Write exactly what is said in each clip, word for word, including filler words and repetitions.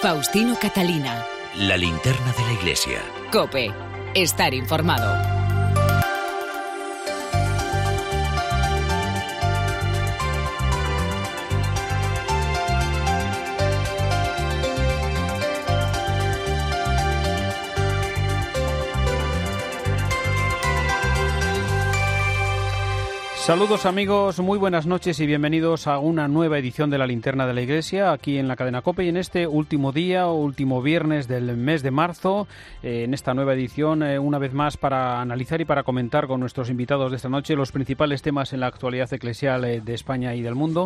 Faustino Catalina. La linterna de la iglesia. COPE. Estar informado. Saludos amigos, muy buenas noches y bienvenidos a una nueva edición de la Linterna de la Iglesia aquí en la cadena COPE y en este último día o último viernes del mes de marzo, eh, en esta nueva edición, eh, una vez más para analizar y para comentar con nuestros invitados de esta noche los principales temas en la actualidad eclesial eh, de España y del mundo.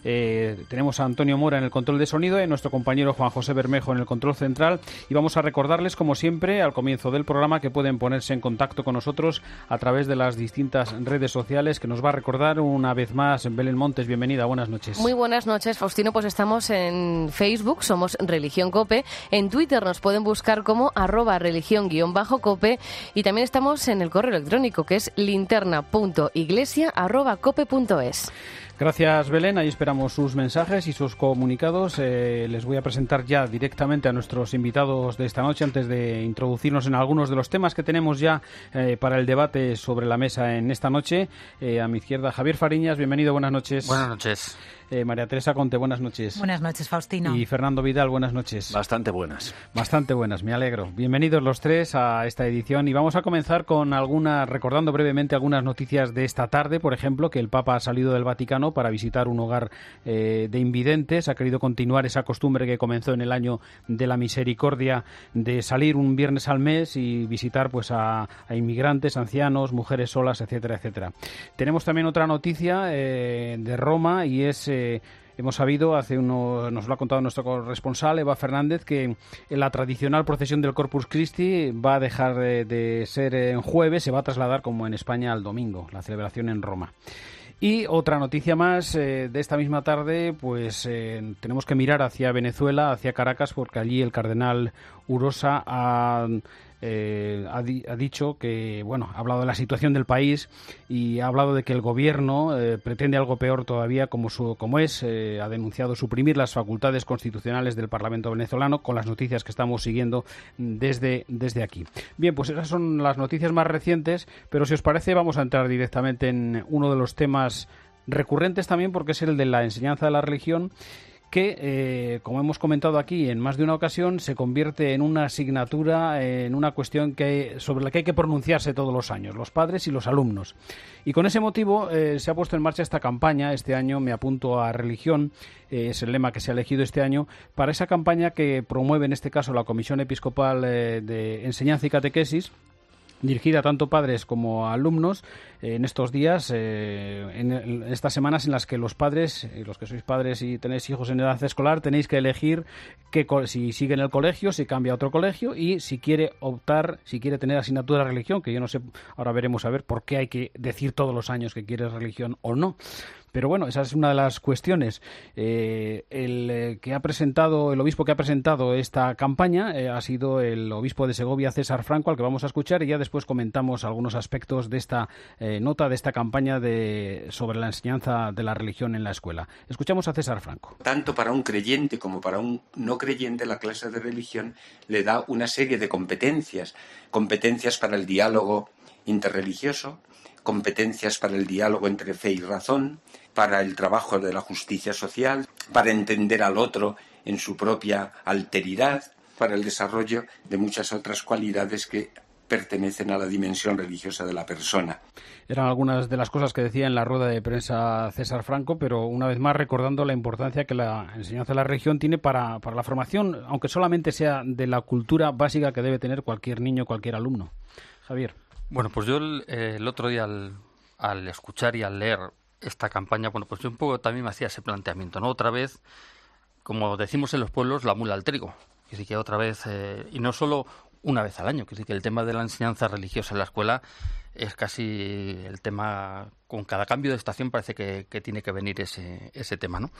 Eh, tenemos a Antonio Mora en el control de sonido y nuestro compañero Juan José Bermejo en el control central y vamos a recordarles como siempre al comienzo del programa que pueden ponerse en contacto con nosotros a través de las distintas redes sociales que nos va a recordar una vez más. Belén Montes, bienvenida, buenas noches. Muy buenas noches, Faustino. Pues estamos en Facebook, somos Religión Cope. En Twitter nos pueden buscar como arroba religión guión bajo cope y también estamos en el correo electrónico que es linterna punto iglesia arroba cope punto es. Gracias, Belén. Ahí esperamos sus mensajes y sus comunicados. Eh, les voy a presentar ya directamente a nuestros invitados de esta noche antes de introducirnos en algunos de los temas que tenemos ya eh, para el debate sobre la mesa en esta noche. Eh, a mi izquierda, Javier Fariñas. Bienvenido, buenas noches. Buenas noches. Eh, María Teresa Conte, buenas noches. Buenas noches, Faustino. Y Fernando Vidal, buenas noches. Bastante buenas. Bastante buenas, me alegro. Bienvenidos los tres a esta edición y vamos a comenzar con algunas, recordando brevemente algunas noticias de esta tarde. Por ejemplo, que el Papa ha salido del Vaticano para visitar un hogar eh, de invidentes. Ha querido continuar esa costumbre que comenzó en el año de la misericordia de salir un viernes al mes y visitar pues a, a inmigrantes, ancianos, mujeres solas, etcétera, etcétera. Tenemos también otra noticia eh, de Roma y es... Eh, Hemos sabido, hace uno, nos lo ha contado nuestro corresponsal, Eva Fernández, que la tradicional procesión del Corpus Christi va a dejar de, de ser en jueves, se va a trasladar como en España al domingo, la celebración en Roma. Y otra noticia más eh, de esta misma tarde, pues eh, tenemos que mirar hacia Venezuela, hacia Caracas, porque allí el cardenal Urosa ha... Eh, ha, di- ha dicho que, bueno, ha hablado de la situación del país y ha hablado de que el gobierno eh, pretende algo peor todavía, como, su, como es, eh, ha denunciado suprimir las facultades constitucionales del Parlamento venezolano, con las noticias que estamos siguiendo desde, desde aquí. Bien, pues esas son las noticias más recientes, pero si os parece vamos a entrar directamente en uno de los temas recurrentes también, porque es el de la enseñanza de la religión, que, eh, como hemos comentado aquí en más de una ocasión, se convierte en una asignatura, en una cuestión que sobre la que hay que pronunciarse todos los años, los padres y los alumnos. Y con ese motivo eh, se ha puesto en marcha esta campaña, este año Me apunto a religión, eh, es el lema que se ha elegido este año, para esa campaña que promueve en este caso la Comisión Episcopal eh, de Enseñanza y Catequesis, dirigida tanto a padres como a alumnos, eh, en estos días, eh, en, en estas semanas en las que los padres, eh, los que sois padres y tenéis hijos en edad escolar, tenéis que elegir que, si sigue en el colegio, si cambia a otro colegio y si quiere optar, si quiere tener asignatura de religión, que yo no sé, ahora veremos a ver por qué hay que decir todos los años que quieres religión o no. Pero bueno, esa es una de las cuestiones. Eh, el eh, que ha presentado, el obispo que ha presentado esta campaña eh, ha sido el obispo de Segovia, César Franco, al que vamos a escuchar y ya después comentamos algunos aspectos de esta eh, nota, de esta campaña de, sobre la enseñanza de la religión en la escuela. Escuchamos a César Franco. Tanto para un creyente como para un no creyente, la clase de religión le da una serie de competencias, competencias para el diálogo interreligioso, competencias para el diálogo entre fe y razón, para el trabajo de la justicia social, para entender al otro en su propia alteridad, para el desarrollo de muchas otras cualidades que pertenecen a la dimensión religiosa de la persona. Eran algunas de las cosas que decía en la rueda de prensa César Franco, pero una vez más recordando la importancia que la enseñanza de la religión tiene para, para la formación, aunque solamente sea de la cultura básica que debe tener cualquier niño, cualquier alumno. Javier. Bueno, pues yo el, el otro día al, al escuchar y al leer esta campaña, bueno, pues yo un poco también me hacía ese planteamiento, ¿no? Otra vez, como decimos en los pueblos, la mula al trigo. Que sí que otra vez, eh, y no solo una vez al año, que sí que el tema de la enseñanza religiosa en la escuela es casi el tema, con cada cambio de estación parece que, que tiene que venir ese, ese tema, ¿no?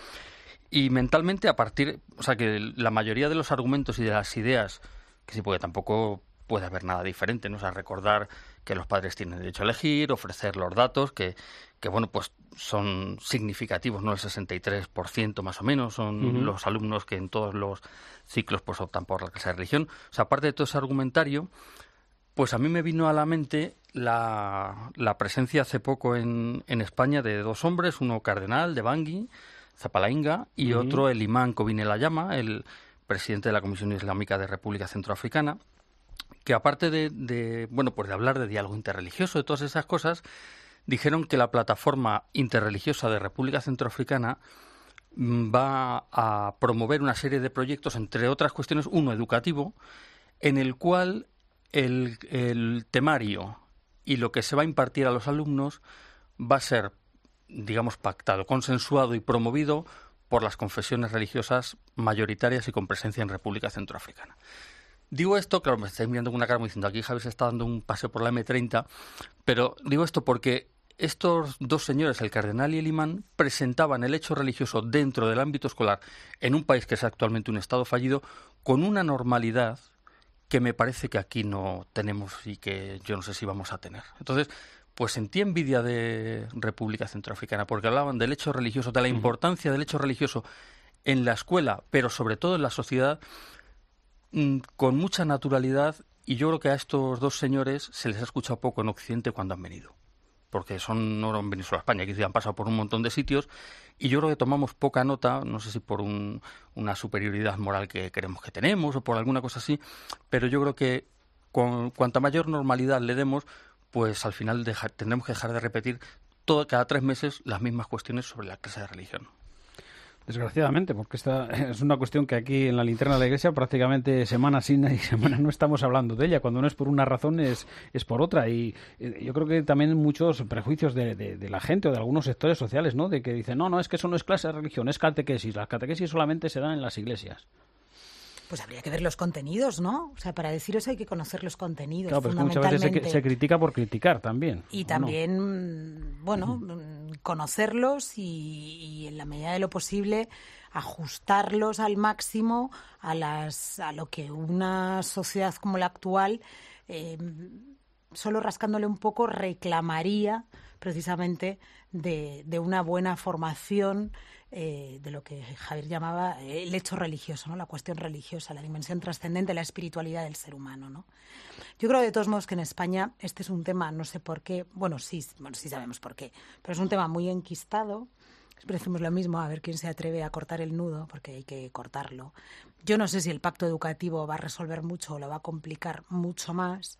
Y mentalmente a partir, o sea que la mayoría de los argumentos y de las ideas, que sí, porque tampoco puede haber nada diferente, ¿no? O sea, recordar que los padres tienen derecho a elegir, ofrecer los datos, que, que bueno, pues son significativos, ¿no? El sesenta y tres por ciento más o menos son uh-huh. los alumnos que en todos los ciclos pues optan por la clase de religión. O sea, aparte de todo ese argumentario, pues a mí me vino a la mente la, la presencia hace poco en, en España de dos hombres, uno cardenal de Bangui, Zapalainga, y uh-huh. otro el imán Kobine Layama, el presidente de la Comisión Islámica de República Centroafricana, que aparte de, de bueno pues de hablar de diálogo interreligioso, de todas esas cosas, dijeron que la plataforma interreligiosa de República Centroafricana va a promover una serie de proyectos, entre otras cuestiones, uno educativo, en el cual el, el temario y lo que se va a impartir a los alumnos va a ser, digamos, pactado, consensuado y promovido por las confesiones religiosas mayoritarias y con presencia en República Centroafricana. Digo esto, claro, me estáis mirando con una cara como diciendo, aquí Javi se está dando un paseo por la eme treinta, pero digo esto porque estos dos señores, el cardenal y el imán, presentaban el hecho religioso dentro del ámbito escolar en un país que es actualmente un estado fallido, con una normalidad que me parece que aquí no tenemos y que yo no sé si vamos a tener. Entonces, pues sentí envidia de República Centroafricana, porque hablaban del hecho religioso, de la importancia del hecho religioso en la escuela, pero sobre todo en la sociedad, mmm, con mucha naturalidad, y yo creo que a estos dos señores se les ha escuchado poco en Occidente cuando han venido, porque son no han venido solo a España, que han pasado por un montón de sitios, y yo creo que tomamos poca nota, no sé si por un, una superioridad moral que creemos que tenemos, o por alguna cosa así, pero yo creo que con cuanta mayor normalidad le demos, pues al final deja, tendremos que dejar de repetir todo, cada tres meses las mismas cuestiones sobre la clase de religión. Desgraciadamente, porque esta es una cuestión que aquí en la linterna de la Iglesia prácticamente semana sí y semana no estamos hablando de ella. Cuando no es por una razón es, es por otra. Y yo creo que también muchos prejuicios de, de, de la gente o de algunos sectores sociales, ¿no? De que dicen, no, no, es que eso no es clase de religión, es catequesis. Las catequesis solamente se dan en las iglesias. Pues habría que ver los contenidos, ¿no? O sea, para decir eso hay que conocer los contenidos, claro, pero fundamentalmente. Muchas veces se, se critica por criticar también. Y también, no? bueno, uh-huh. conocerlos y, y en la medida de lo posible ajustarlos al máximo a las a lo que una sociedad como la actual, eh, solo rascándole un poco, reclamaría precisamente de, de una buena formación, Eh, de lo que Javier llamaba el hecho religioso, ¿no? La cuestión religiosa, la dimensión trascendente, la espiritualidad del ser humano, ¿no? Yo creo de todos modos que en España este es un tema, no sé por qué, bueno, sí, bueno, sí sabemos por qué, pero es un tema muy enquistado. Siempre decimos lo mismo, a ver quién se atreve a cortar el nudo, porque hay que cortarlo. Yo no sé si el pacto educativo va a resolver mucho o lo va a complicar mucho más,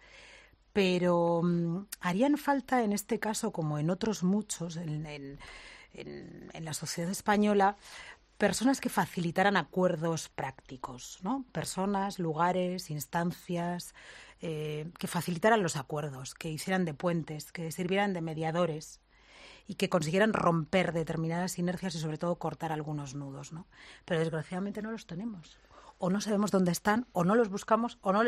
pero um, harían falta en este caso, como en otros muchos, en, en En, en la sociedad española, personas que facilitaran acuerdos prácticos, ¿no? Personas, lugares, instancias, eh, que facilitaran los acuerdos, que hicieran de puentes, que sirvieran de mediadores y que consiguieran romper determinadas inercias y sobre todo cortar algunos nudos, ¿no? Pero desgraciadamente no los tenemos. O no sabemos dónde están, o no los buscamos, o no